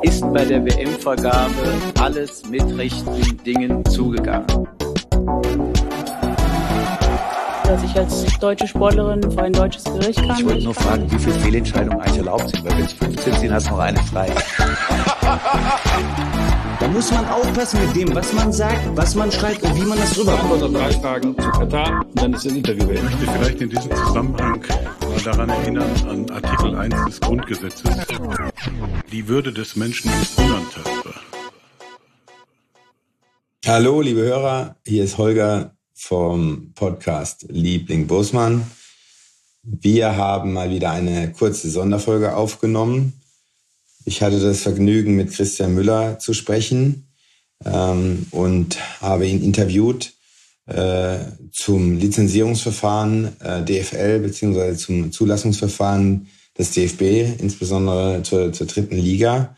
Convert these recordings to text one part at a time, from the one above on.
ist bei der WM-Vergabe alles mit rechten Dingen zugegangen. Dass ich als deutsche Sportlerin vor ein deutsches Gericht kann. Ich wollte nur fragen, wie viele Fehlentscheidungen eigentlich erlaubt sind, weil wenn es 15 sind, hast du noch eine frei. Da muss man aufpassen mit dem, was man sagt, was man schreibt und wie man das rüberkommt. Oder 3 Fragen zu Katar und dann ist das Interview beendet. Ich möchte vielleicht in diesem Zusammenhang mal daran erinnern, an Artikel 1 des Grundgesetzes. Die Würde des Menschen ist unantastbar. Hallo, liebe Hörer, hier ist Holger vom Podcast Liebling Bosman. Wir haben mal wieder eine kurze Sonderfolge aufgenommen. Ich hatte das Vergnügen, mit Christian Müller zu sprechen und habe ihn interviewt zum Lizenzierungsverfahren DFL bzw. zum Zulassungsverfahren des DFB, insbesondere zur dritten Liga.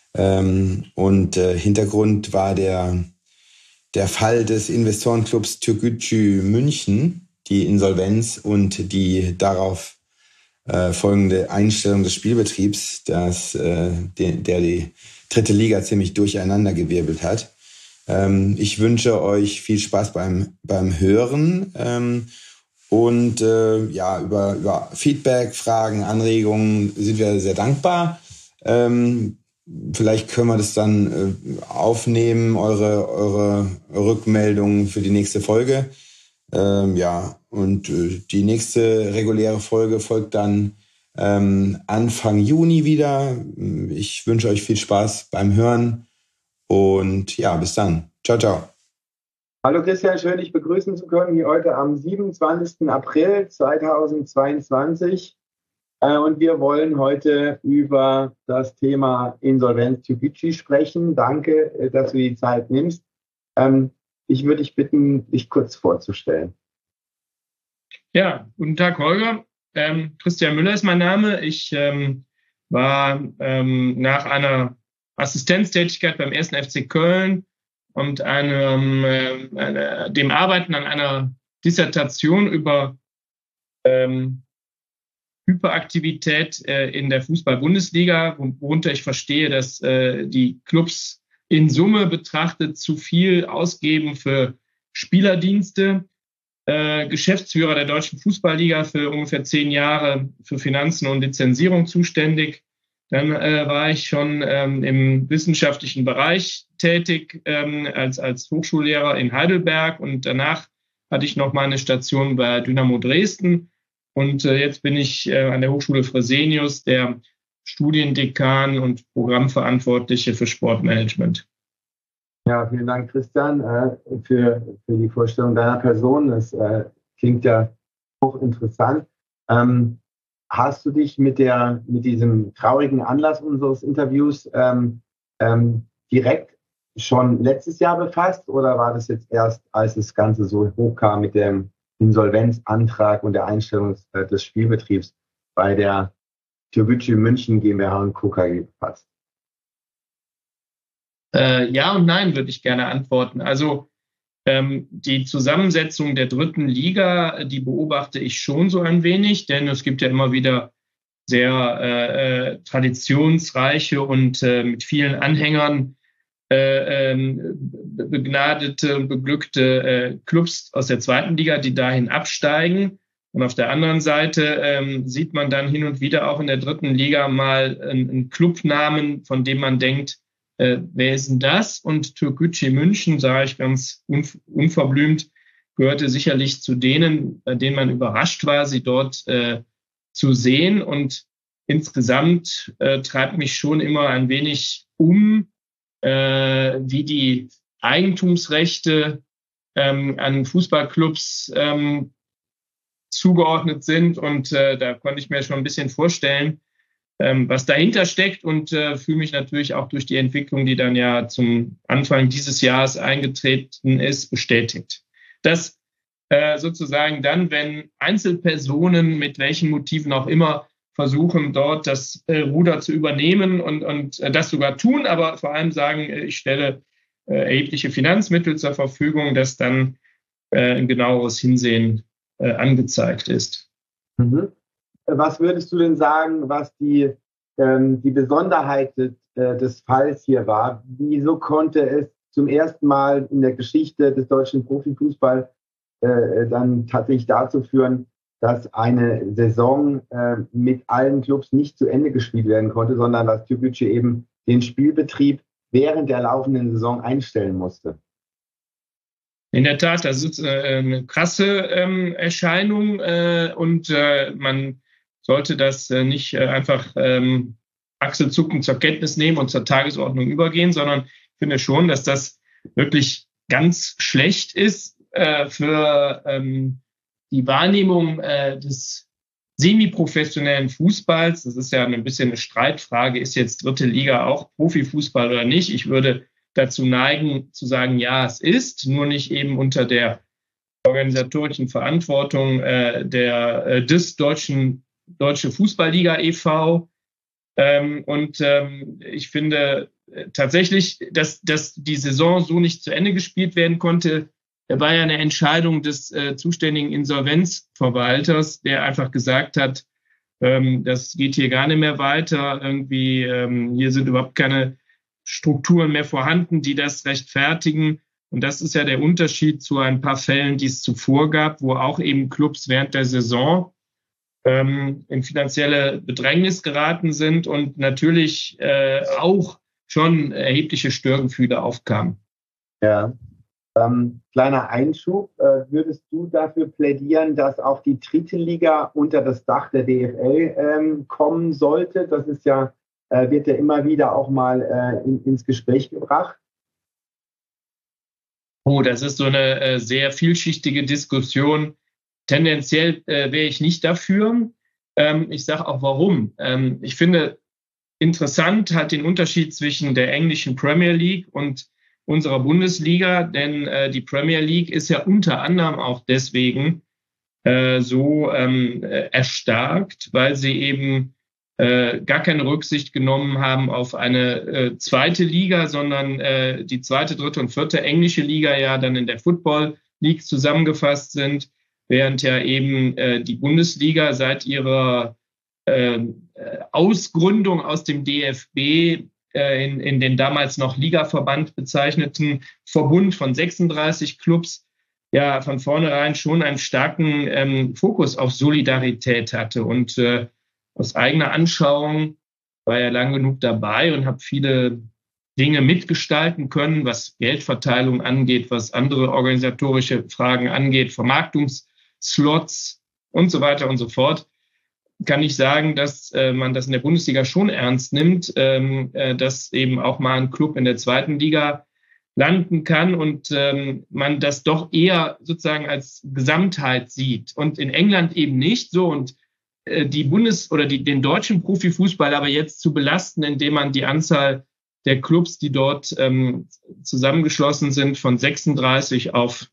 Hintergrund war der Fall des Investorenclubs Türkgücü München, die Insolvenz und die darauf folgende Einstellung des Spielbetriebs, der die dritte Liga ziemlich durcheinandergewirbelt hat. Ich wünsche euch viel Spaß beim Hören über Feedback, Fragen, Anregungen sind wir sehr dankbar. Vielleicht können wir das dann aufnehmen, eure Rückmeldungen für die nächste Folge. Die nächste reguläre Folge folgt dann Anfang Juni wieder. Ich wünsche euch viel Spaß beim Hören und ja, bis dann. Ciao, ciao. Hallo Christian, schön dich begrüßen zu können hier heute am 27. April 2022. Und wir wollen heute über das Thema Insolvenz Türkgücü sprechen. Danke, dass du die Zeit nimmst. Ich würde dich bitten, dich kurz vorzustellen. Ja, guten Tag, Holger. Christian Müller ist mein Name. Ich war nach einer Assistenztätigkeit beim 1. FC Köln und dem Arbeiten an einer Dissertation über Hyperaktivität in der Fußball-Bundesliga, worunter ich verstehe, dass die Clubs in Summe betrachtet zu viel ausgeben für Spielerdienste. Geschäftsführer der Deutschen Fußballliga für ungefähr 10 Jahre für Finanzen und Lizenzierung zuständig. Dann war ich schon im wissenschaftlichen Bereich tätig als Hochschullehrer in Heidelberg und danach hatte ich noch mal eine Station bei Dynamo Dresden und jetzt bin ich an der Hochschule Fresenius der Studiendekan und Programmverantwortliche für Sportmanagement. Ja, vielen Dank, Christian, für die Vorstellung deiner Person. Das klingt ja hochinteressant. Hast du dich mit diesem traurigen Anlass unseres Interviews direkt schon letztes Jahr befasst oder war das jetzt erst, als das Ganze so hochkam mit dem Insolvenzantrag und der Einstellung des Spielbetriebs bei der Türkgücü München GmbH und Co. KG befasst? Ja und nein, würde ich gerne antworten. Also die Zusammensetzung der dritten Liga, die beobachte ich schon so ein wenig, denn es gibt ja immer wieder sehr traditionsreiche und mit vielen Anhängern begnadete und beglückte Clubs aus der zweiten Liga, die dahin absteigen. Und auf der anderen Seite sieht man dann hin und wieder auch in der dritten Liga mal einen Clubnamen, von dem man denkt, wer ist denn das? Und Türkgücü München, sage ich ganz unverblümt, gehörte sicherlich zu denen, bei denen man überrascht war, sie dort zu sehen. Und insgesamt treibt mich schon immer ein wenig wie die Eigentumsrechte an Fußballclubs zugeordnet sind. Und da konnte ich mir schon ein bisschen vorstellen, was dahinter steckt und fühle mich natürlich auch durch die Entwicklung, die dann ja zum Anfang dieses Jahres eingetreten ist, bestätigt. Dass sozusagen dann, wenn Einzelpersonen mit welchen Motiven auch immer versuchen, dort das Ruder zu übernehmen und das sogar tun, aber vor allem sagen, ich stelle erhebliche Finanzmittel zur Verfügung, dass dann ein genaueres Hinsehen angezeigt ist. Mhm. Was würdest du denn sagen, was die die Besonderheit des Falls hier war. Wieso konnte es zum ersten Mal in der Geschichte des deutschen Profifußballs dann tatsächlich dazu führen, dass eine Saison mit allen Clubs nicht zu Ende gespielt werden konnte, sondern dass Türkgücü eben den Spielbetrieb während der laufenden Saison einstellen musste? In der Tat, das ist eine krasse Erscheinung und man sollte das nicht einfach achselzuckend zur Kenntnis nehmen und zur Tagesordnung übergehen, sondern ich finde schon, dass das wirklich ganz schlecht ist für die Wahrnehmung des semiprofessionellen Fußballs. Das ist ja ein bisschen eine Streitfrage, ist jetzt dritte Liga auch Profifußball oder nicht? Ich würde dazu neigen, zu sagen, ja, es ist, nur nicht eben unter der organisatorischen Verantwortung des Deutsche Fußballliga e.V. Ich finde tatsächlich, dass die Saison so nicht zu Ende gespielt werden konnte, war ja eine Entscheidung des zuständigen Insolvenzverwalters, der einfach gesagt hat, das geht hier gar nicht mehr weiter, irgendwie hier sind überhaupt keine Strukturen mehr vorhanden, die das rechtfertigen. Und das ist ja der Unterschied zu ein paar Fällen, die es zuvor gab, wo auch eben Clubs während der Saison in finanzielle Bedrängnis geraten sind und natürlich auch schon erhebliche Störgefühle aufkamen. Ja. Kleiner Einschub. Würdest du dafür plädieren, dass auch die dritte Liga unter das Dach der DFL kommen sollte? Das ist ja wird ja immer wieder auch mal ins Gespräch gebracht. Oh, das ist so eine sehr vielschichtige Diskussion. Tendenziell wäre ich nicht dafür. Ich sage auch warum. Ich finde interessant halt den Unterschied zwischen der englischen Premier League und unserer Bundesliga, denn die Premier League ist ja unter anderem auch deswegen so erstarkt, weil sie eben gar keine Rücksicht genommen haben auf eine zweite Liga, sondern die zweite, dritte und vierte englische Liga ja dann in der Football League zusammengefasst sind, während ja eben die Bundesliga seit ihrer Ausgründung aus dem DFB in den damals noch Ligaverband bezeichneten Verbund von 36 Clubs ja von vornherein schon einen starken Fokus auf Solidarität hatte. Und aus eigener Anschauung war ja lang genug dabei und habe viele Dinge mitgestalten können, was Geldverteilung angeht, was andere organisatorische Fragen angeht, Vermarktungsslots und so weiter und so fort. Kann ich sagen, dass man das in der Bundesliga schon ernst nimmt, dass eben auch mal ein Club in der zweiten Liga landen kann und man das doch eher sozusagen als Gesamtheit sieht und in England eben nicht so und die den deutschen Profifußball aber jetzt zu belasten, indem man die Anzahl der Clubs, die dort zusammengeschlossen sind, von 36 auf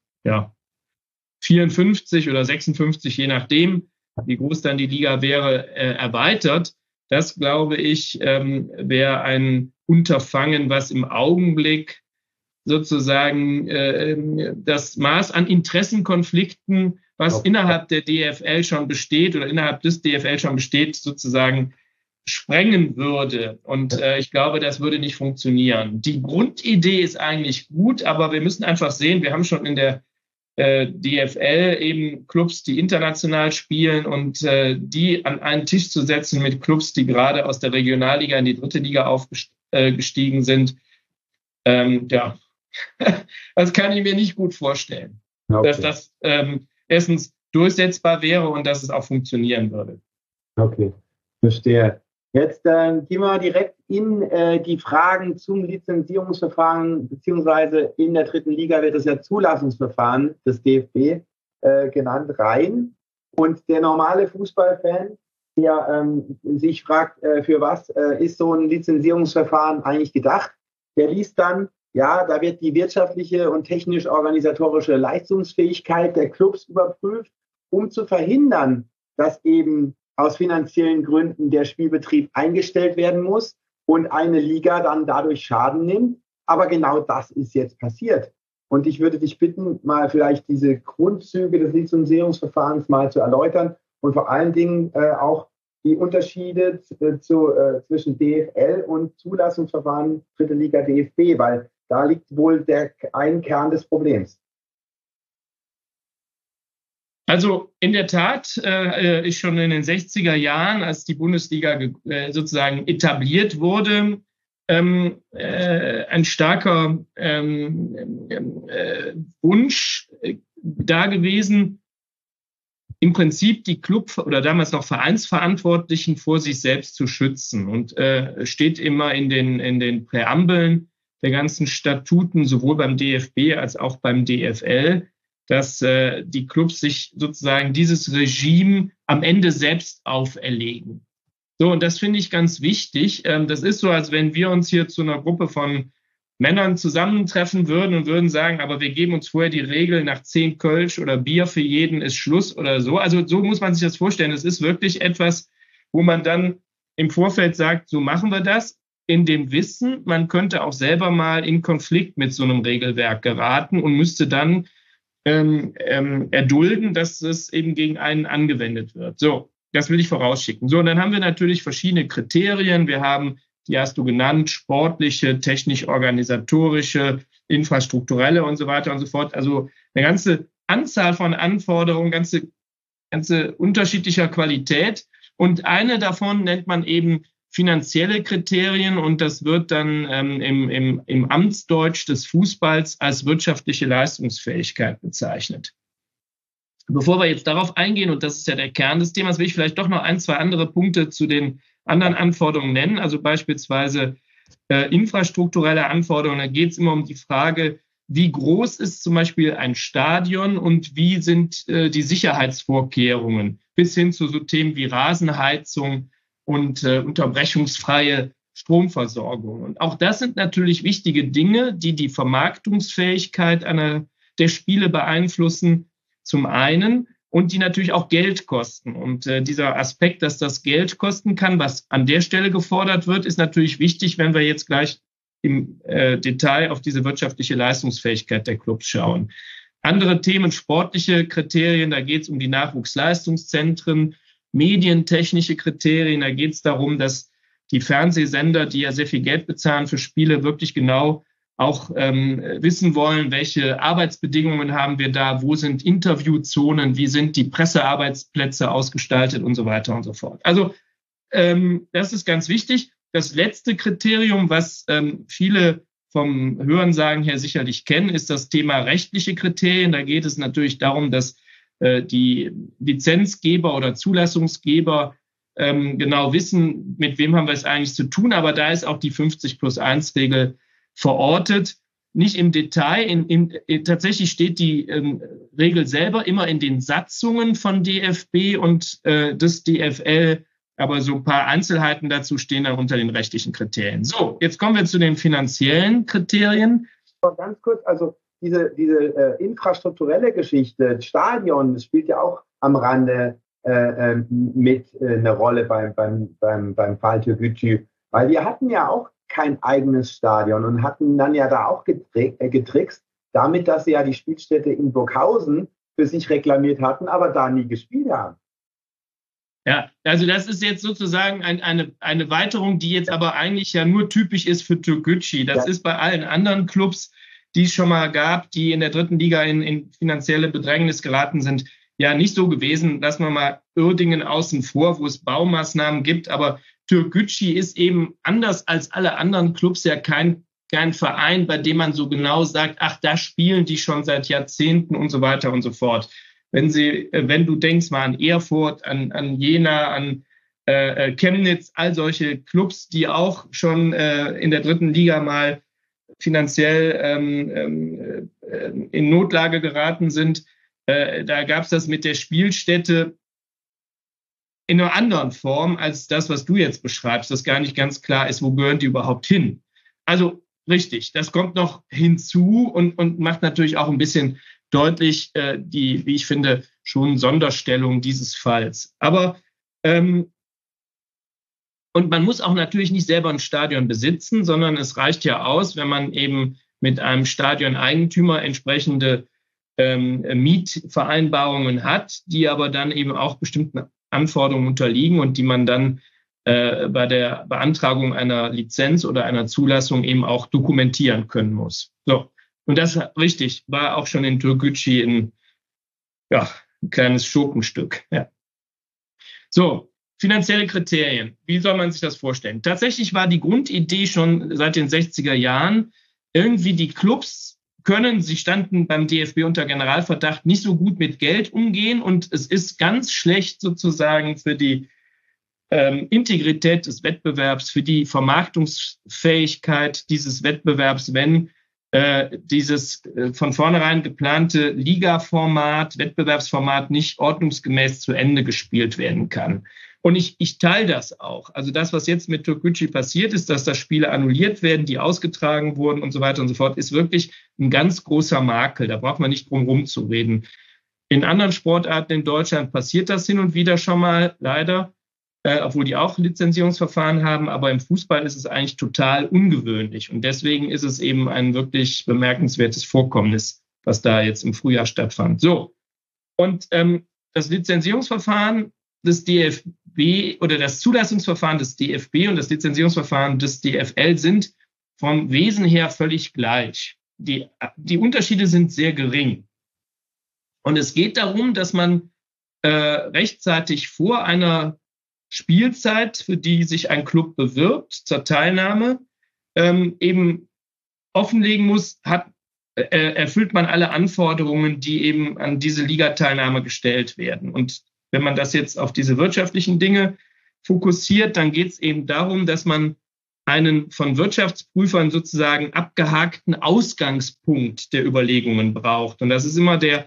54 oder 56, je nachdem, wie groß dann die Liga wäre, erweitert. Das, glaube ich, wäre ein Unterfangen, was im Augenblick sozusagen das Maß an Interessenkonflikten, was innerhalb der DFL schon besteht oder innerhalb des DFL schon besteht, sozusagen sprengen würde. Und ich glaube, das würde nicht funktionieren. Die Grundidee ist eigentlich gut, aber wir müssen einfach sehen, wir haben schon in der DFL eben Clubs, die international spielen und die an einen Tisch zu setzen mit Clubs, die gerade aus der Regionalliga in die dritte Liga aufgestiegen sind. Das kann ich mir nicht gut vorstellen, dass das erstens durchsetzbar wäre und dass es auch funktionieren würde. Okay, verstehe. Jetzt gehen wir direkt in die Fragen zum Lizenzierungsverfahren, beziehungsweise in der dritten Liga wird es ja Zulassungsverfahren des DFB genannt, rein. Und der normale Fußballfan, der sich fragt, für was ist so ein Lizenzierungsverfahren eigentlich gedacht, der liest dann, ja, da wird die wirtschaftliche und technisch-organisatorische Leistungsfähigkeit der Clubs überprüft, um zu verhindern, dass eben aus finanziellen Gründen der Spielbetrieb eingestellt werden muss und eine Liga dann dadurch Schaden nimmt. Aber genau das ist jetzt passiert. Und ich würde dich bitten, mal vielleicht diese Grundzüge des Lizenzierungsverfahrens mal zu erläutern und vor allen Dingen auch die Unterschiede zwischen DFL und Zulassungsverfahren Dritte Liga DFB, weil da liegt wohl ein Kern des Problems. Also in der Tat ist schon in den 60er Jahren, als die Bundesliga sozusagen etabliert wurde, ein starker Wunsch da gewesen, im Prinzip die Club- oder damals noch Vereinsverantwortlichen vor sich selbst zu schützen. Und steht immer in den Präambeln der ganzen Statuten, sowohl beim DFB als auch beim DFL, dass die Clubs sich sozusagen dieses Regime am Ende selbst auferlegen. So, und das finde ich ganz wichtig. Das ist so, als wenn wir uns hier zu einer Gruppe von Männern zusammentreffen würden und würden sagen, aber wir geben uns vorher die Regel, nach 10 Kölsch oder Bier für jeden ist Schluss oder so. Also so muss man sich das vorstellen. Es ist wirklich etwas, wo man dann im Vorfeld sagt, so machen wir das, in dem Wissen, man könnte auch selber mal in Konflikt mit so einem Regelwerk geraten und müsste dann erdulden, dass es eben gegen einen angewendet wird. So, das will ich vorausschicken. So, und dann haben wir natürlich verschiedene Kriterien. Wir haben, die hast du genannt, sportliche, technisch-organisatorische, infrastrukturelle und so weiter und so fort. Also eine ganze Anzahl von Anforderungen, ganze unterschiedlicher Qualität. Und eine davon nennt man eben finanzielle Kriterien, und das wird dann im Amtsdeutsch des Fußballs als wirtschaftliche Leistungsfähigkeit bezeichnet. Bevor wir jetzt darauf eingehen, und das ist ja der Kern des Themas, will ich vielleicht doch noch 1, 2 andere Punkte zu den anderen Anforderungen nennen, also beispielsweise infrastrukturelle Anforderungen. Da geht es immer um die Frage, wie groß ist zum Beispiel ein Stadion und wie sind die Sicherheitsvorkehrungen, bis hin zu so Themen wie Rasenheizung und unterbrechungsfreie Stromversorgung. Und auch das sind natürlich wichtige Dinge, die die Vermarktungsfähigkeit der Spiele beeinflussen, zum einen, und die natürlich auch Geld kosten. Und dieser Aspekt, dass das Geld kosten kann, was an der Stelle gefordert wird, ist natürlich wichtig, wenn wir jetzt gleich im Detail auf diese wirtschaftliche Leistungsfähigkeit der Clubs schauen. Andere Themen, sportliche Kriterien, da geht es um die Nachwuchsleistungszentren, medientechnische Kriterien, da geht es darum, dass die Fernsehsender, die ja sehr viel Geld bezahlen für Spiele, wirklich genau auch wissen wollen, welche Arbeitsbedingungen haben wir da, wo sind Interviewzonen, wie sind die Pressearbeitsplätze ausgestaltet und so weiter und so fort. Also das ist ganz wichtig. Das letzte Kriterium, was viele vom Hörensagen her sicherlich kennen, ist das Thema rechtliche Kriterien. Da geht es natürlich darum, dass die Lizenzgeber oder Zulassungsgeber genau wissen, mit wem haben wir es eigentlich zu tun. Aber da ist auch die 50+1-Regel verortet. Nicht im Detail. Tatsächlich steht die Regel selber immer in den Satzungen von DFB und des DFL. Aber so ein paar Einzelheiten dazu stehen dann unter den rechtlichen Kriterien. So, jetzt kommen wir zu den finanziellen Kriterien. Ganz kurz, also diese infrastrukturelle Geschichte, Stadion, das spielt ja auch am Rande mit eine Rolle beim Fall Türkgücü, weil wir hatten ja auch kein eigenes Stadion und hatten dann ja da auch getrickst, damit, dass sie ja die Spielstätte in Burghausen für sich reklamiert hatten, aber da nie gespielt haben. Ja, also das ist jetzt sozusagen eine Weiterung, die jetzt aber eigentlich ja nur typisch ist für Türkgücü. Das ist bei allen anderen Clubs, die es schon mal gab, die in der dritten Liga in finanzielle Bedrängnis geraten sind, ja nicht so gewesen. Lassen wir mal Uerdingen außen vor, wo es Baumaßnahmen gibt. Aber Türkgücü ist eben anders als alle anderen Clubs ja kein Verein, bei dem man so genau sagt, ach, da spielen die schon seit Jahrzehnten und so weiter und so fort. Wenn du denkst mal an Erfurt, an Jena, an Chemnitz, all solche Clubs, die auch schon in der dritten Liga mal finanziell in Notlage geraten sind, da gab es das mit der Spielstätte in einer anderen Form als das, was du jetzt beschreibst, dass gar nicht ganz klar ist, wo gehören die überhaupt hin. Also richtig, das kommt noch hinzu und macht natürlich auch ein bisschen deutlich die, wie ich finde, schon Sonderstellung dieses Falls. Aber und man muss auch natürlich nicht selber ein Stadion besitzen, sondern es reicht ja aus, wenn man eben mit einem Stadioneigentümer entsprechende Mietvereinbarungen hat, die aber dann eben auch bestimmten Anforderungen unterliegen und die man dann bei der Beantragung einer Lizenz oder einer Zulassung eben auch dokumentieren können muss. So. Und das richtig, war auch schon in Türkgücü ein kleines Schurkenstück. Ja. So, finanzielle Kriterien. Wie soll man sich das vorstellen? Tatsächlich war die Grundidee schon seit den 60er Jahren, irgendwie die Clubs sie standen beim DFB unter Generalverdacht, nicht so gut mit Geld umgehen und es ist ganz schlecht sozusagen für die Integrität des Wettbewerbs, für die Vermarktungsfähigkeit dieses Wettbewerbs, wenn dieses von vornherein geplante Liga-Format, Wettbewerbsformat nicht ordnungsgemäß zu Ende gespielt werden kann. Und ich teile das auch. Also das, was jetzt mit Türkgücü passiert ist, dass da Spiele annulliert werden, die ausgetragen wurden und so weiter und so fort, ist wirklich ein ganz großer Makel. Da braucht man nicht drum rumzureden. In anderen Sportarten in Deutschland passiert das hin und wieder schon mal, leider. Obwohl die auch Lizenzierungsverfahren haben, aber im Fußball ist es eigentlich total ungewöhnlich. Und deswegen ist es eben ein wirklich bemerkenswertes Vorkommnis, was da jetzt im Frühjahr stattfand. So, und das Lizenzierungsverfahren des DFB oder das Zulassungsverfahren des DFB und das Lizenzierungsverfahren des DFL sind vom Wesen her völlig gleich. Die Unterschiede sind sehr gering. Und es geht darum, dass man rechtzeitig vor einer Spielzeit, für die sich ein Club bewirbt, zur Teilnahme, eben offenlegen muss, erfüllt man alle Anforderungen, die eben an diese Ligateilnahme gestellt werden. Und wenn man das jetzt auf diese wirtschaftlichen Dinge fokussiert, dann geht es eben darum, dass man einen von Wirtschaftsprüfern sozusagen abgehakten Ausgangspunkt der Überlegungen braucht. Und das ist immer der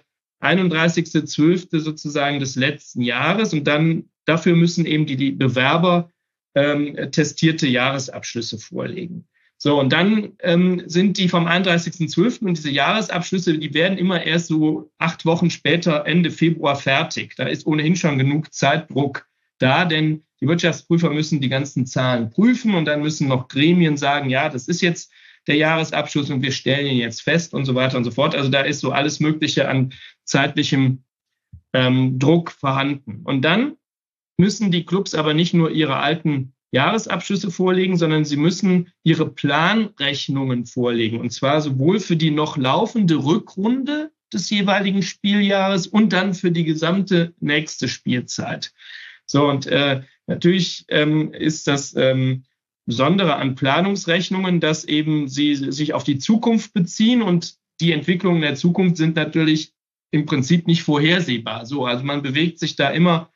31.12. sozusagen des letzten Jahres. Und dann dafür müssen eben die Bewerber testierte Jahresabschlüsse vorlegen. So, und dann sind die vom 31.12. und diese Jahresabschlüsse, die werden immer erst so 8 Wochen später, Ende Februar, fertig. Da ist ohnehin schon genug Zeitdruck da, denn die Wirtschaftsprüfer müssen die ganzen Zahlen prüfen und dann müssen noch Gremien sagen, ja, das ist jetzt der Jahresabschluss und wir stellen ihn jetzt fest und so weiter und so fort. Also da ist so alles Mögliche an zeitlichem Druck vorhanden. Und dann müssen die Clubs aber nicht nur ihre alten Jahresabschlüsse vorlegen, sondern sie müssen ihre Planrechnungen vorlegen. Und zwar sowohl für die noch laufende Rückrunde des jeweiligen Spieljahres und dann für die gesamte nächste Spielzeit. So, und natürlich ist das Besondere an Planungsrechnungen, dass eben sie sich auf die Zukunft beziehen und die Entwicklungen der Zukunft sind natürlich im Prinzip nicht vorhersehbar. So, also man bewegt sich da immer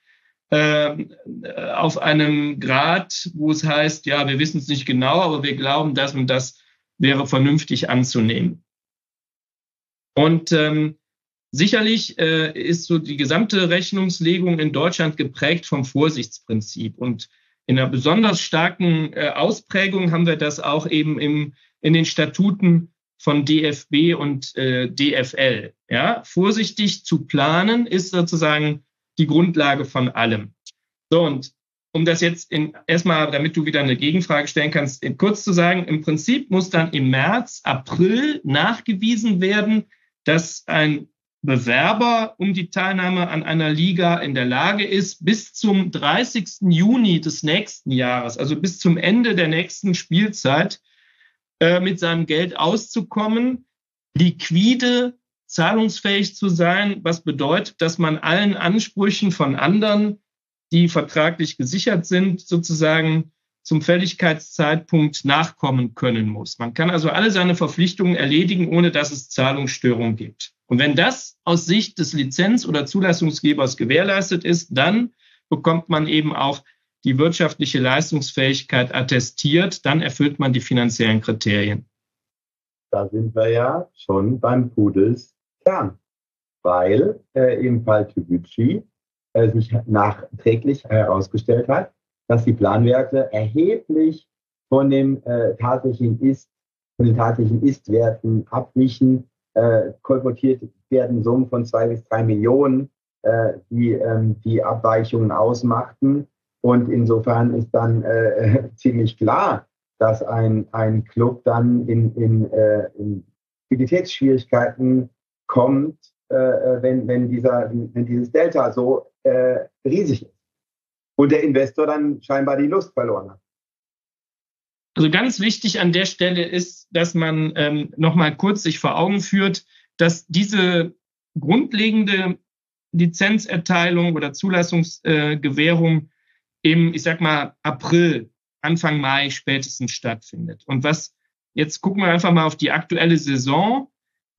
auf einem Grad, wo es heißt, ja, wir wissen es nicht genau, aber wir glauben, das und das wäre vernünftig anzunehmen. Und sicherlich ist so die gesamte Rechnungslegung in Deutschland geprägt vom Vorsichtsprinzip. Und in einer besonders starken Ausprägung haben wir das auch eben in den Statuten von DFB und DFL. Ja, vorsichtig zu planen ist sozusagen die Grundlage von allem. So, und um das jetzt erstmal, damit du wieder eine Gegenfrage stellen kannst, kurz zu sagen, im Prinzip muss dann im März, April nachgewiesen werden, dass ein Bewerber um die Teilnahme an einer Liga in der Lage ist, bis zum 30. Juni des nächsten Jahres, also bis zum Ende der nächsten Spielzeit, mit seinem Geld auszukommen, liquide, zahlungsfähig zu sein, was bedeutet, dass man allen Ansprüchen von anderen, die vertraglich gesichert sind, sozusagen zum Fälligkeitszeitpunkt nachkommen können muss. Man kann also alle seine Verpflichtungen erledigen, ohne dass es Zahlungsstörungen gibt. Und wenn das aus Sicht des Lizenz- oder Zulassungsgebers gewährleistet ist, dann bekommt man eben auch die wirtschaftliche Leistungsfähigkeit attestiert, dann erfüllt man die finanziellen Kriterien. Da sind wir ja schon beim Pudels Kern, weil im Fall Türkgücü sich nachträglich herausgestellt hat, dass die Planwerte erheblich von den tatsächlichen Ist-Werten abwichen, kolportiert werden Summen von 2 bis 3 Millionen, die Abweichungen ausmachten. Und insofern ist dann ziemlich klar, dass ein Club dann in Liquiditätsschwierigkeiten kommt, wenn dieses Delta so riesig ist. und der Investor dann scheinbar die Lust verloren hat. Also ganz wichtig an der Stelle ist, dass man nochmal kurz sich vor Augen führt, dass diese grundlegende Lizenzerteilung oder Zulassungsgewährung im, ich sag mal, April, Anfang Mai spätestens stattfindet. Und jetzt gucken wir einfach mal auf die aktuelle Saison.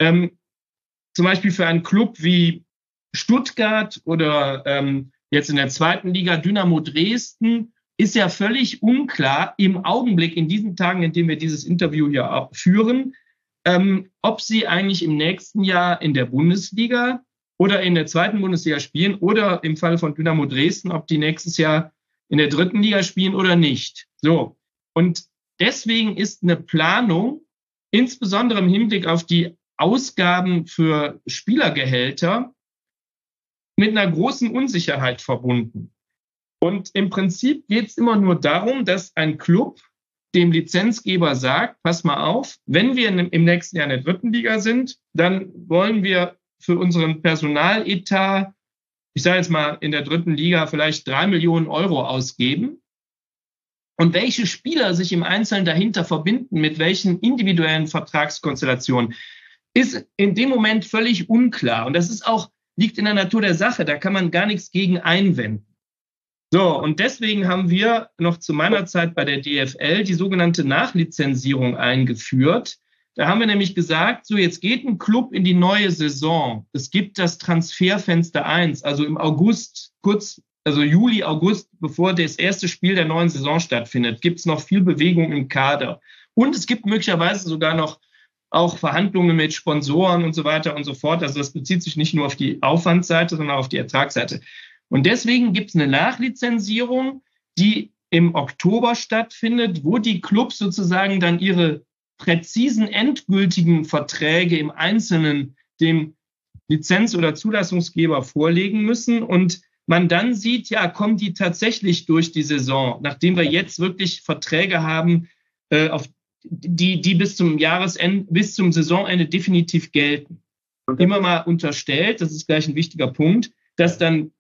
Zum Beispiel für einen Club wie Stuttgart oder jetzt in der zweiten Liga Dynamo Dresden ist ja völlig unklar im Augenblick, in diesen Tagen, in denen wir dieses Interview hier auch führen, ob sie eigentlich im nächsten Jahr in der Bundesliga oder in der zweiten Bundesliga spielen oder im Fall von Dynamo Dresden, ob die nächstes Jahr in der dritten Liga spielen oder nicht. So. Und deswegen ist eine Planung, insbesondere im Hinblick auf die Ausgaben für Spielergehälter, mit einer großen Unsicherheit verbunden. Und im Prinzip geht es immer nur darum, dass ein Club dem Lizenzgeber sagt, pass mal auf, wenn wir im nächsten Jahr in der dritten Liga sind, dann wollen wir für unseren Personaletat, ich sage jetzt mal in der dritten Liga, vielleicht 3 Millionen Euro ausgeben. Und welche Spieler sich im Einzelnen dahinter verbinden, mit welchen individuellen Vertragskonstellationen, ist in dem Moment völlig unklar. Und das liegt in der Natur der Sache, da kann man gar nichts gegen einwenden. So, und deswegen haben wir noch zu meiner Zeit bei der DFL die sogenannte Nachlizenzierung eingeführt. Da haben wir nämlich gesagt, so jetzt geht ein Club in die neue Saison. Es gibt das Transferfenster 1, also im August, Juli, August, bevor das erste Spiel der neuen Saison stattfindet, gibt es noch viel Bewegung im Kader. Und es gibt möglicherweise sogar noch auch Verhandlungen mit Sponsoren und so weiter und so fort. Also das bezieht sich nicht nur auf die Aufwandsseite, sondern auch auf die Ertragsseite. Und deswegen gibt es eine Nachlizenzierung, die im Oktober stattfindet, wo die Clubs sozusagen dann ihre präzisen, endgültigen Verträge im Einzelnen dem Lizenz- oder Zulassungsgeber vorlegen müssen und man dann sieht, ja, kommen die tatsächlich durch die Saison, nachdem wir jetzt wirklich Verträge haben, die bis zum Jahresende, bis zum Saisonende definitiv gelten. Immer mal unterstellt, das ist gleich ein wichtiger Punkt, dass dann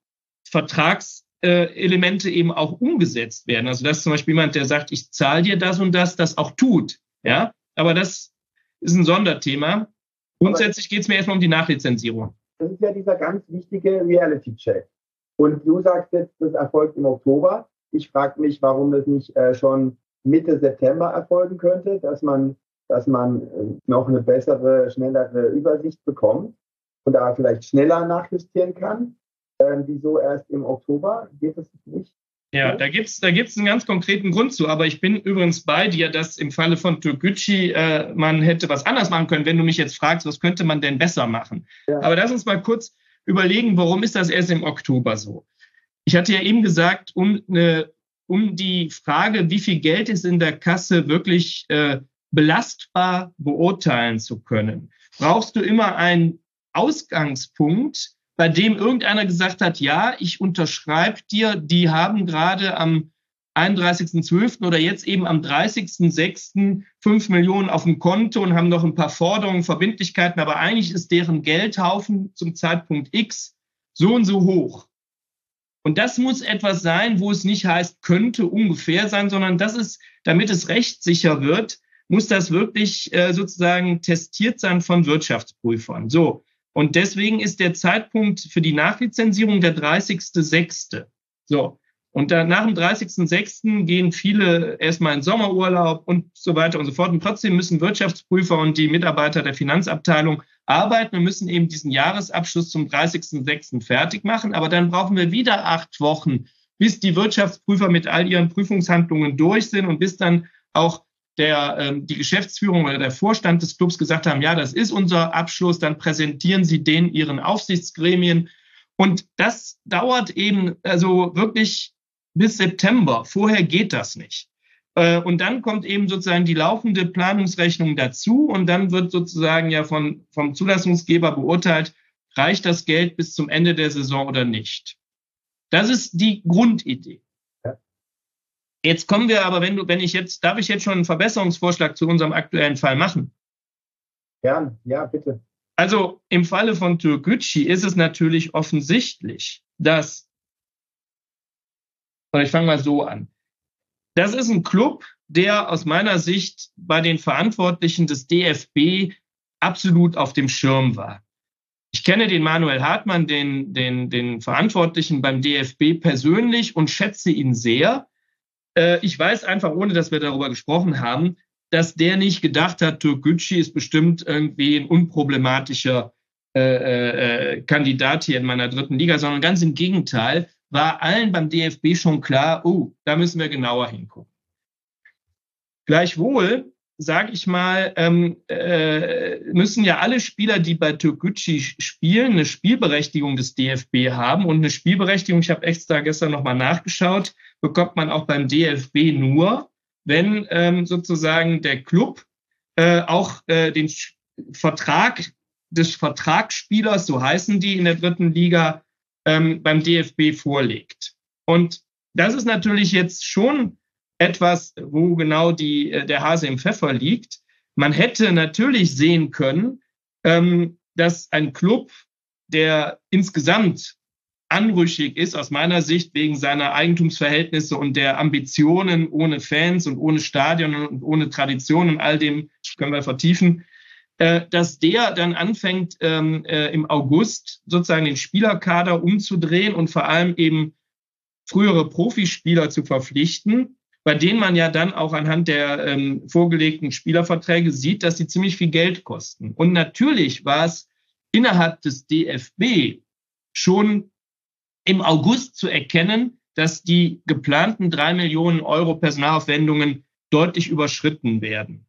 Vertragselemente eben auch umgesetzt werden. Also dass zum Beispiel jemand, der sagt, ich zahle dir das und das auch tut. Ja, aber das ist ein Sonderthema. Grundsätzlich geht es mir erstmal um die Nachlizenzierung. Das ist ja dieser ganz wichtige Reality-Check. Und du sagst jetzt, das erfolgt im Oktober. Ich frage mich, warum das nicht schon Mitte September erfolgen könnte, dass man noch eine bessere, schnellere Übersicht bekommt und da vielleicht schneller nachjustieren kann. Wieso erst im Oktober? Geht das nicht? Ja, da gibt's einen ganz konkreten Grund zu. Aber ich bin übrigens bei dir, dass im Falle von Türkgücü man hätte was anders machen können, wenn du mich jetzt fragst, was könnte man denn besser machen? Ja. Aber lass uns mal kurz überlegen, warum ist das erst im Oktober so? Ich hatte ja eben gesagt, um die Frage, wie viel Geld ist in der Kasse, wirklich belastbar beurteilen zu können, brauchst du immer einen Ausgangspunkt, bei dem irgendeiner gesagt hat, ja, ich unterschreibe dir, die haben gerade am 31.12. oder jetzt eben am 30.06. 5 Millionen auf dem Konto und haben noch ein paar Forderungen, Verbindlichkeiten, aber eigentlich ist deren Geldhaufen zum Zeitpunkt X so und so hoch. Und das muss etwas sein, wo es nicht heißt, könnte ungefähr sein, sondern das ist, damit es rechtssicher wird, muss das wirklich sozusagen testiert sein von Wirtschaftsprüfern. So. Und deswegen ist der Zeitpunkt für die Nachlizenzierung der 30.06. So. Und dann nach dem 30.06. gehen viele erstmal in Sommerurlaub und so weiter und so fort. Und trotzdem müssen Wirtschaftsprüfer und die Mitarbeiter der Finanzabteilung arbeiten. Wir müssen eben diesen Jahresabschluss zum 30.06. fertig machen. Aber dann brauchen wir wieder 8 Wochen, bis die Wirtschaftsprüfer mit all ihren Prüfungshandlungen durch sind und bis dann auch die Geschäftsführung oder der Vorstand des Clubs gesagt haben, ja, das ist unser Abschluss, dann präsentieren sie den ihren Aufsichtsgremien. Und das dauert eben also wirklich bis September. Vorher geht das nicht. Und dann kommt eben sozusagen die laufende Planungsrechnung dazu und dann wird sozusagen ja vom Zulassungsgeber beurteilt, reicht das Geld bis zum Ende der Saison oder nicht. Das ist die Grundidee. Jetzt kommen wir aber, darf ich jetzt schon einen Verbesserungsvorschlag zu unserem aktuellen Fall machen? Ja, bitte. Also im Falle von Türkgücü ist es natürlich offensichtlich, dass Oder ich fange mal so an. Das ist ein Club, der aus meiner Sicht bei den Verantwortlichen des DFB absolut auf dem Schirm war. Ich kenne den Manuel Hartmann, den Verantwortlichen beim DFB persönlich und schätze ihn sehr. Ich weiß einfach, ohne dass wir darüber gesprochen haben, dass der nicht gedacht hat, Türkgücü ist bestimmt irgendwie ein unproblematischer Kandidat hier in meiner dritten Liga, sondern ganz im Gegenteil, war allen beim DFB schon klar, da müssen wir genauer hingucken. Gleichwohl, sage ich mal, müssen ja alle Spieler, die bei Türkgücü spielen, eine Spielberechtigung des DFB haben. Und eine Spielberechtigung, ich habe extra gestern nochmal nachgeschaut, bekommt man auch beim DFB nur, wenn sozusagen der Club auch den Vertrag des Vertragsspielers, so heißen die in der dritten Liga, beim DFB vorlegt. Und das ist natürlich jetzt schon etwas, wo genau der Hase im Pfeffer liegt. Man hätte natürlich sehen können, dass ein Club, der insgesamt anrüchig ist, aus meiner Sicht wegen seiner Eigentumsverhältnisse und der Ambitionen ohne Fans und ohne Stadion und ohne Tradition und all dem können wir vertiefen, dass der dann anfängt, im August sozusagen den Spielerkader umzudrehen und vor allem eben frühere Profispieler zu verpflichten, bei denen man ja dann auch anhand der vorgelegten Spielerverträge sieht, dass sie ziemlich viel Geld kosten. Und natürlich war es innerhalb des DFB schon im August zu erkennen, dass die geplanten 3 Millionen Euro Personalaufwendungen deutlich überschritten werden.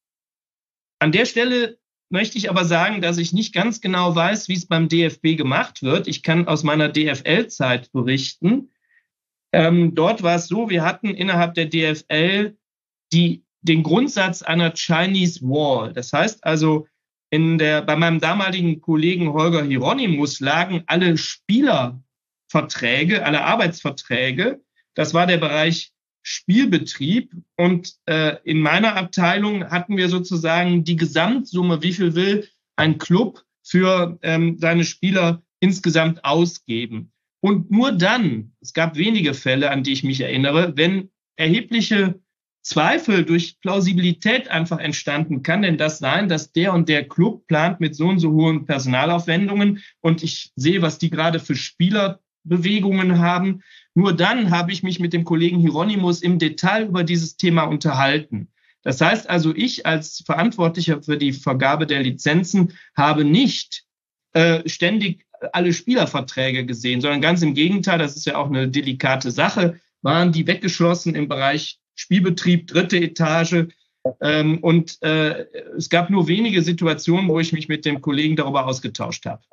An der Stelle möchte ich aber sagen, dass ich nicht ganz genau weiß, wie es beim DFB gemacht wird. Ich kann aus meiner DFL-Zeit berichten. Dort war es so, wir hatten innerhalb der DFL den Grundsatz einer Chinese Wall. Das heißt also, bei meinem damaligen Kollegen Holger Hieronymus lagen alle Spielerverträge, alle Arbeitsverträge. Das war der Bereich Spielbetrieb. Und in meiner Abteilung hatten wir sozusagen die Gesamtsumme, wie viel will ein Club für seine Spieler insgesamt ausgeben. Und nur dann, es gab wenige Fälle, an die ich mich erinnere, wenn erhebliche Zweifel durch Plausibilität einfach entstanden, kann denn das sein, dass der und der Club plant mit so und so hohen Personalaufwendungen und ich sehe, was die gerade für Spielerbewegungen haben. Nur dann habe ich mich mit dem Kollegen Hieronymus im Detail über dieses Thema unterhalten. Das heißt also, ich als Verantwortlicher für die Vergabe der Lizenzen habe nicht ständig alle Spielerverträge gesehen, sondern ganz im Gegenteil, das ist ja auch eine delikate Sache, waren die weggeschlossen im Bereich Spielbetrieb, dritte Etage. Und es gab nur wenige Situationen, wo ich mich mit dem Kollegen darüber ausgetauscht habe.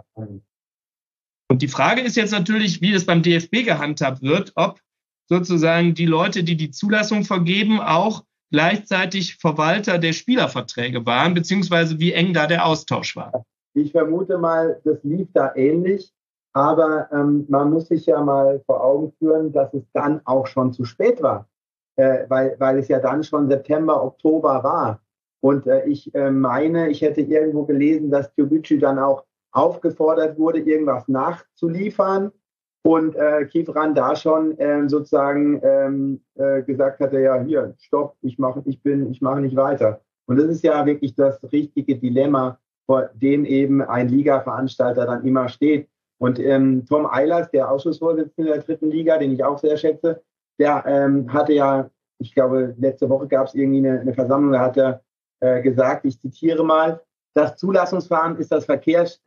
Und die Frage ist jetzt natürlich, wie das beim DFB gehandhabt wird, ob sozusagen die Leute, die die Zulassung vergeben, auch gleichzeitig Verwalter der Spielerverträge waren, beziehungsweise wie eng da der Austausch war. Ich vermute mal, das lief da ähnlich, aber man muss sich ja mal vor Augen führen, dass es dann auch schon zu spät war, weil es ja dann schon September, Oktober war. Und ich meine, ich hätte irgendwo gelesen, dass Türkgücü dann auch aufgefordert wurde, irgendwas nachzuliefern und Kifran da schon sozusagen gesagt hatte, ja hier, stopp, ich mache nicht weiter. Und das ist ja wirklich das richtige Dilemma, vor dem eben ein Liga-Veranstalter dann immer steht. Und Tom Eilers, der Ausschussvorsitzende der dritten Liga, den ich auch sehr schätze, der hatte ja, ich glaube, letzte Woche gab es irgendwie eine Versammlung, da hat er gesagt, ich zitiere mal, das Zulassungsverfahren ist das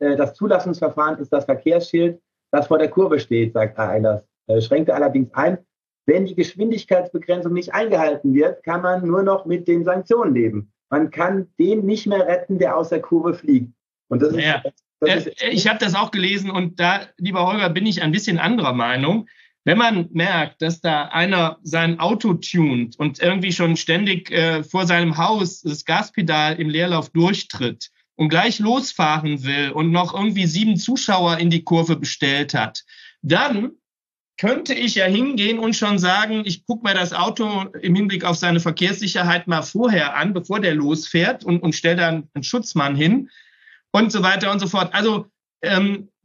Verkehrsschild, das vor der Kurve steht, sagt Eilers. Schränkte allerdings ein, wenn die Geschwindigkeitsbegrenzung nicht eingehalten wird, kann man nur noch mit den Sanktionen leben. Man kann den nicht mehr retten, der aus der Kurve fliegt. Und das ist, ich habe das auch gelesen und da, lieber Holger, bin ich ein bisschen anderer Meinung. Wenn man merkt, dass da einer sein Auto tunt und irgendwie schon ständig vor seinem Haus das Gaspedal im Leerlauf durchtritt und gleich losfahren will und noch irgendwie 7 Zuschauer in die Kurve bestellt hat, dann könnte ich ja hingehen und schon sagen, ich gucke mir das Auto im Hinblick auf seine Verkehrssicherheit mal vorher an, bevor der losfährt und stelle dann einen Schutzmann hin und so weiter und so fort. Also der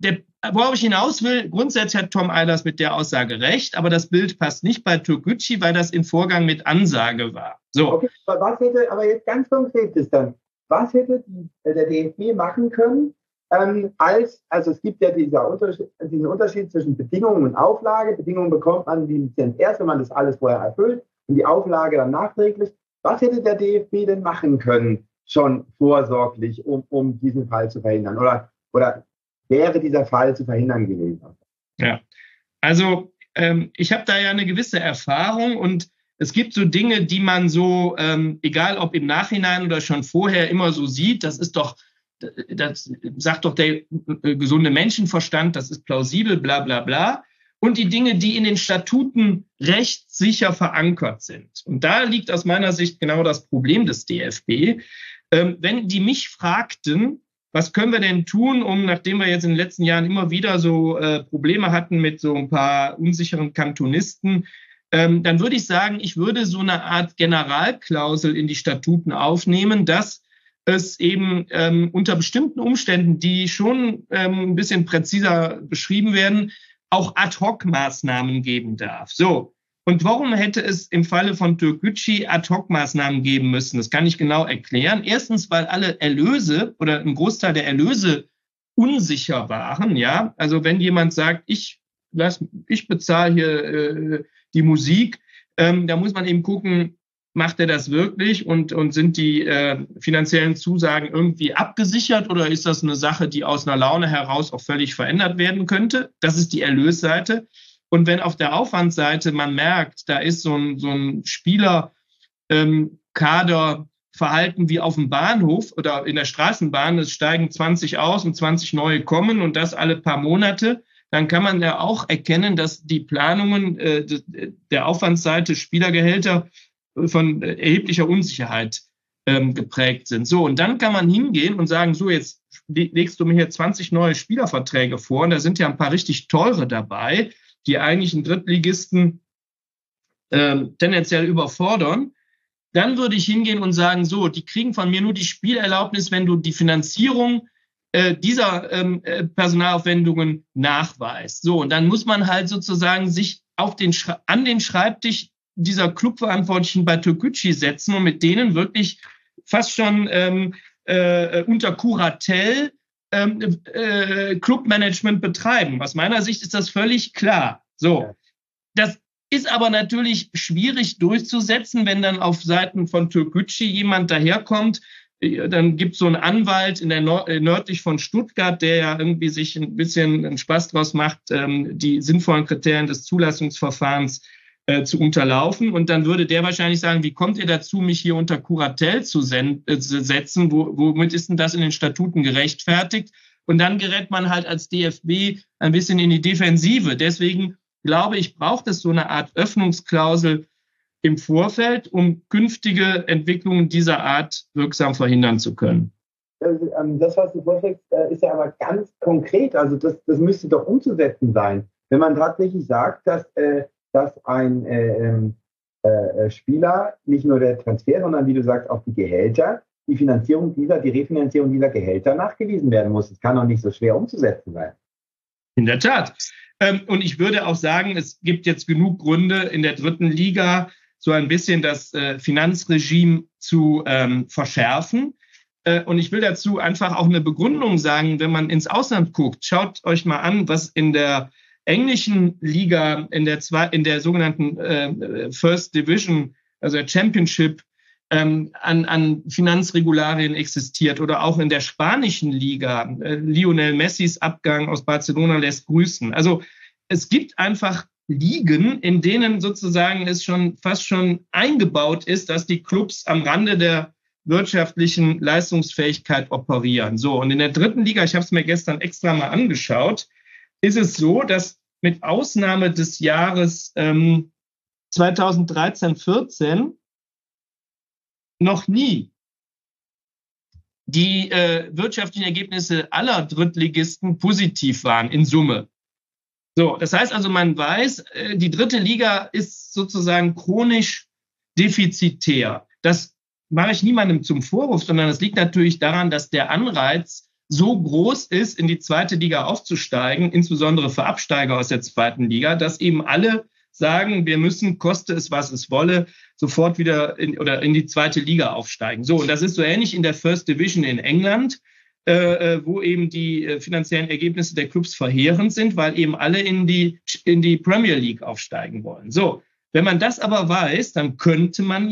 worauf ich hinaus will, grundsätzlich hat Tom Eilers mit der Aussage recht, aber das Bild passt nicht bei Türkgücü, weil das in Vorgang mit Ansage war. So. Okay, aber jetzt ganz konkret ist dann, was hätte der DFB machen können, also es gibt ja diesen Unterschied zwischen Bedingungen und Auflage. Bedingungen bekommt man die Lizenz erst, wenn man das alles vorher erfüllt, und die Auflage dann nachträglich. Was hätte der DFB denn machen können, schon vorsorglich, um diesen Fall zu verhindern? Oder wäre dieser Fall zu verhindern gewesen? Ja, also ich habe da ja eine gewisse Erfahrung und es gibt so Dinge, die man so, egal ob im Nachhinein oder schon vorher, immer so sieht. Das sagt doch der gesunde Menschenverstand, das ist plausibel, bla bla bla. Und die Dinge, die in den Statuten rechtssicher verankert sind. Und da liegt aus meiner Sicht genau das Problem des DFB. Wenn die mich fragten, was können wir denn tun, nachdem wir jetzt in den letzten Jahren immer wieder so Probleme hatten mit so ein paar unsicheren Kantonisten, dann würde ich sagen, ich würde so eine Art Generalklausel in die Statuten aufnehmen, dass es eben unter bestimmten Umständen, die schon ein bisschen präziser beschrieben werden, auch Ad-Hoc-Maßnahmen geben darf. So. Und warum hätte es im Falle von Türkgücü Ad-Hoc-Maßnahmen geben müssen? Das kann ich genau erklären. Erstens, weil alle Erlöse oder ein Großteil der Erlöse unsicher waren. Ja, also wenn jemand sagt, ich bezahle hier die Musik, da muss man eben gucken, macht er das wirklich und sind die finanziellen Zusagen irgendwie abgesichert oder ist das eine Sache, die aus einer Laune heraus auch völlig verändert werden könnte? Das ist die Erlösseite. Und wenn auf der Aufwandsseite man merkt, da ist so ein Spielerkaderverhalten wie auf dem Bahnhof oder in der Straßenbahn, es steigen 20 aus und 20 neue kommen und das alle paar Monate, dann kann man ja auch erkennen, dass die Planungen der Aufwandsseite Spielergehälter von erheblicher Unsicherheit geprägt sind. So, und dann kann man hingehen und sagen, so, jetzt legst du mir hier 20 neue Spielerverträge vor und da sind ja ein paar richtig teure dabei, die eigentlich einen Drittligisten tendenziell überfordern. Dann würde ich hingehen und sagen, so, die kriegen von mir nur die Spielerlaubnis, wenn du die Finanzierung dieser Personalaufwendungen nachweist. So, und dann muss man halt sozusagen sich an den Schreibtisch dieser Clubverantwortlichen bei Türkgücü setzen und mit denen wirklich fast schon unter Kuratel Clubmanagement betreiben. Aus meiner Sicht ist das völlig klar. So, das ist aber natürlich schwierig durchzusetzen, wenn dann auf Seiten von Türkgücü jemand daherkommt. Dann gibt es so einen Anwalt nördlich von Stuttgart, der ja irgendwie sich ein bisschen einen Spaß draus macht, die sinnvollen Kriterien des Zulassungsverfahrens zu unterlaufen. Und dann würde der wahrscheinlich sagen, wie kommt ihr dazu, mich hier unter Kuratel zu setzen? Womit ist denn das in den Statuten gerechtfertigt? Und dann gerät man halt als DFB ein bisschen in die Defensive. Deswegen glaube ich, braucht es so eine Art Öffnungsklausel im Vorfeld, um künftige Entwicklungen dieser Art wirksam verhindern zu können. Das, was du vorschlägst, ist ja aber ganz konkret. Also das müsste doch umzusetzen sein. Wenn man tatsächlich sagt, dass ein Spieler nicht nur der Transfer, sondern wie du sagst, auch die Gehälter, die Refinanzierung dieser Gehälter nachgewiesen werden muss. Es kann doch nicht so schwer umzusetzen sein. In der Tat. Und ich würde auch sagen, es gibt jetzt genug Gründe in der dritten Liga, so ein bisschen das Finanzregime zu verschärfen. Und ich will dazu einfach auch eine Begründung sagen, wenn man ins Ausland guckt, schaut euch mal an, was in der englischen Liga, in der sogenannten First Division, also der Championship, an Finanzregularien existiert oder auch in der spanischen Liga. Lionel Messis Abgang aus Barcelona lässt grüßen. Also es gibt einfach Ligen, in denen sozusagen es schon fast schon eingebaut ist, dass die Clubs am Rande der wirtschaftlichen Leistungsfähigkeit operieren. So, und in der dritten Liga, ich habe es mir gestern extra mal angeschaut, ist es so, dass mit Ausnahme des Jahres 2013-14 noch nie die wirtschaftlichen Ergebnisse aller Drittligisten positiv waren in Summe. So, das heißt also, man weiß, die dritte Liga ist sozusagen chronisch defizitär. Das mache ich niemandem zum Vorwurf, sondern es liegt natürlich daran, dass der Anreiz, so groß ist, in die zweite Liga aufzusteigen, insbesondere für Absteiger aus der zweiten Liga, dass eben alle sagen, wir müssen, koste es, was es wolle, sofort wieder in die zweite Liga aufsteigen. So, und das ist so ähnlich in der First Division in England, wo eben die finanziellen Ergebnisse der Clubs verheerend sind, weil eben alle in die Premier League aufsteigen wollen. So, wenn man das aber weiß, dann könnte man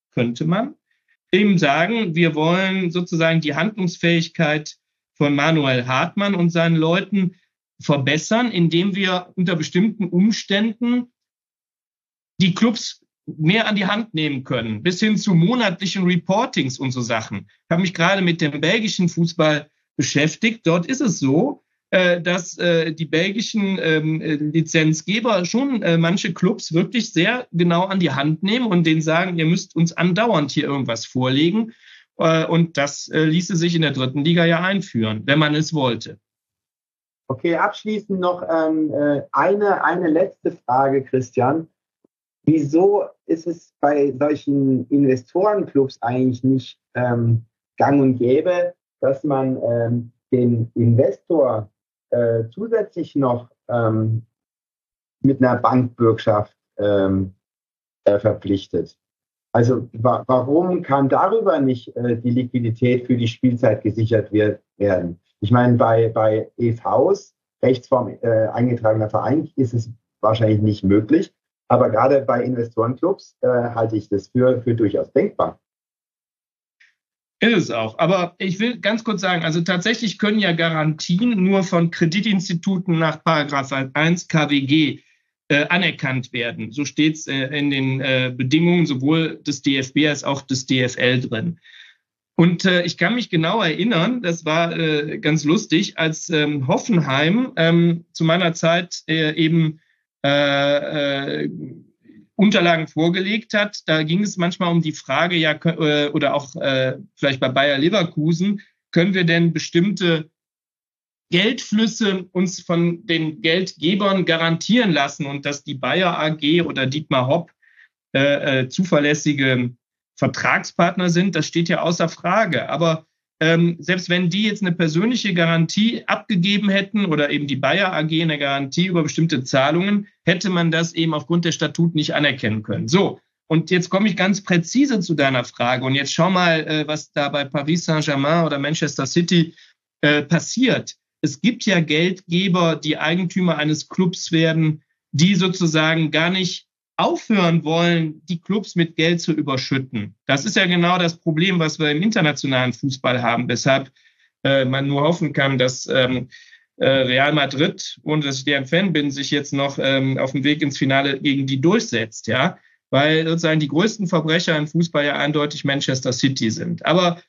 eben sagen, wir wollen sozusagen die Handlungsfähigkeit von Manuel Hartmann und seinen Leuten verbessern, indem wir unter bestimmten Umständen die Clubs mehr an die Hand nehmen können, bis hin zu monatlichen Reportings und so Sachen. Ich habe mich gerade mit dem belgischen Fußball beschäftigt. Dort ist es so, dass die belgischen Lizenzgeber schon manche Clubs wirklich sehr genau an die Hand nehmen und denen sagen, ihr müsst uns andauernd hier irgendwas vorlegen. Und das ließe sich in der dritten Liga ja einführen, wenn man es wollte. Okay, abschließend noch eine letzte Frage, Christian. Wieso ist es bei solchen Investorenclubs eigentlich nicht gang und gäbe, dass man den Investor zusätzlich noch mit einer Bankbürgschaft verpflichtet? Also warum kann darüber nicht die Liquidität für die Spielzeit gesichert werden? Ich meine, bei EVs, Rechtsform eingetragener Verein, ist es wahrscheinlich nicht möglich. Aber gerade bei Investorenclubs halte ich das für durchaus denkbar. Ist es auch. Aber ich will ganz kurz sagen, also tatsächlich können ja Garantien nur von Kreditinstituten nach Paragraph 1 KWG anerkannt werden. So steht es in den Bedingungen sowohl des DFB als auch des DFL drin. Und ich kann mich genau erinnern, das war ganz lustig, als Hoffenheim zu meiner Zeit eben Unterlagen vorgelegt hat. Da ging es manchmal um die Frage, ja, oder auch vielleicht bei Bayer Leverkusen, können wir denn bestimmte Geldflüsse uns von den Geldgebern garantieren lassen und dass die Bayer AG oder Dietmar Hopp zuverlässige Vertragspartner sind, das steht ja außer Frage. Aber selbst wenn die jetzt eine persönliche Garantie abgegeben hätten oder eben die Bayer AG eine Garantie über bestimmte Zahlungen, hätte man das eben aufgrund der Statuten nicht anerkennen können. So, und jetzt komme ich ganz präzise zu deiner Frage. Und jetzt schau mal, was da bei Paris Saint-Germain oder Manchester City passiert. Es gibt ja Geldgeber, die Eigentümer eines Clubs werden, die sozusagen gar nicht aufhören wollen, die Clubs mit Geld zu überschütten. Das ist ja genau das Problem, was wir im internationalen Fußball haben, weshalb man nur hoffen kann, dass Real Madrid, ohne dass ich deren Fan bin, sich jetzt noch auf dem Weg ins Finale gegen die durchsetzt, ja, weil sozusagen die größten Verbrecher im Fußball ja eindeutig Manchester City sind. Aber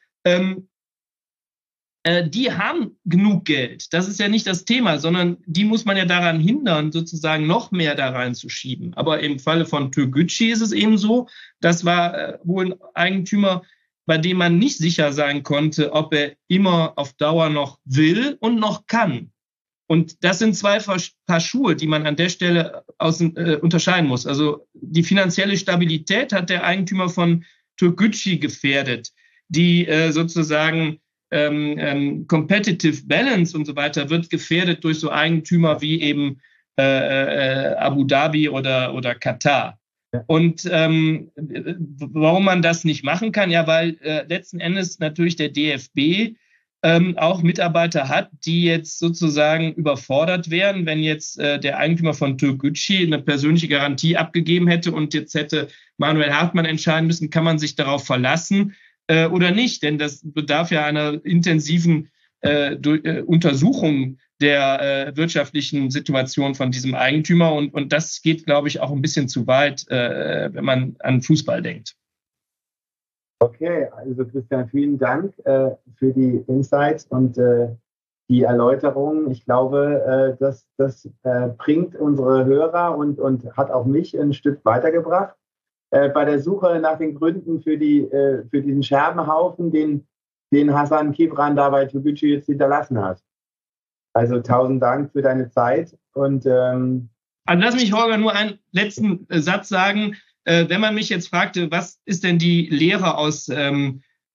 die haben genug Geld. Das ist ja nicht das Thema, sondern die muss man ja daran hindern, sozusagen noch mehr da reinzuschieben. Aber im Falle von Türkgücü ist es eben so, das war wohl ein Eigentümer, bei dem man nicht sicher sein konnte, ob er immer auf Dauer noch will und noch kann. Und das sind zwei Paar Schuhe, die man an der Stelle unterscheiden muss. Also die finanzielle Stabilität hat der Eigentümer von Türkgücü gefährdet, die sozusagen Competitive Balance und so weiter wird gefährdet durch so Eigentümer wie eben Abu Dhabi oder Katar. Ja. Und warum man das nicht machen kann? Ja, weil letzten Endes natürlich der DFB auch Mitarbeiter hat, die jetzt sozusagen überfordert wären, wenn jetzt der Eigentümer von Türkgücü eine persönliche Garantie abgegeben hätte und jetzt hätte Manuel Hartmann entscheiden müssen, kann man sich darauf verlassen, oder nicht, denn das bedarf ja einer intensiven Untersuchung der wirtschaftlichen Situation von diesem Eigentümer und das geht, glaube ich, auch ein bisschen zu weit, wenn man an Fußball denkt. Okay, also Christian, vielen Dank für die Insights und die Erläuterungen. Ich glaube, das bringt unsere Hörer und hat auch mich ein Stück weitergebracht. Bei der Suche nach den Gründen für diesen Scherbenhaufen, den Hasan Kibran da bei Türkgücü jetzt hinterlassen hat. Also 1000 Dank für deine Zeit. Und also lass mich, Holger, nur einen letzten Satz sagen. Wenn man mich jetzt fragte, was ist denn die Lehre aus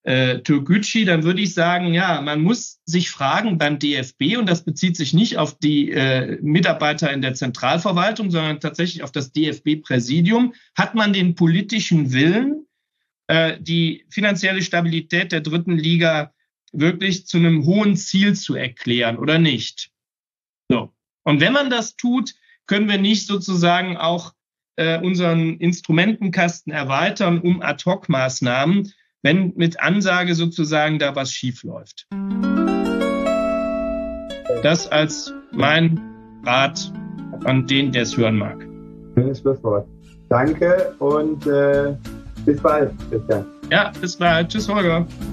Türkgücü, dann würde ich sagen, ja, man muss sich fragen beim DFB, und das bezieht sich nicht auf die Mitarbeiter in der Zentralverwaltung, sondern tatsächlich auf das DFB-Präsidium, hat man den politischen Willen, die finanzielle Stabilität der dritten Liga wirklich zu einem hohen Ziel zu erklären oder nicht? So. Und wenn man das tut, können wir nicht sozusagen auch unseren Instrumentenkasten erweitern um Ad-Hoc-Maßnahmen, wenn mit Ansage sozusagen da was schief läuft. Das als mein Rat an den, der es hören mag. Schönes Schlusswort. Danke und bis bald, Christian. Ja, bis bald. Tschüss, Holger.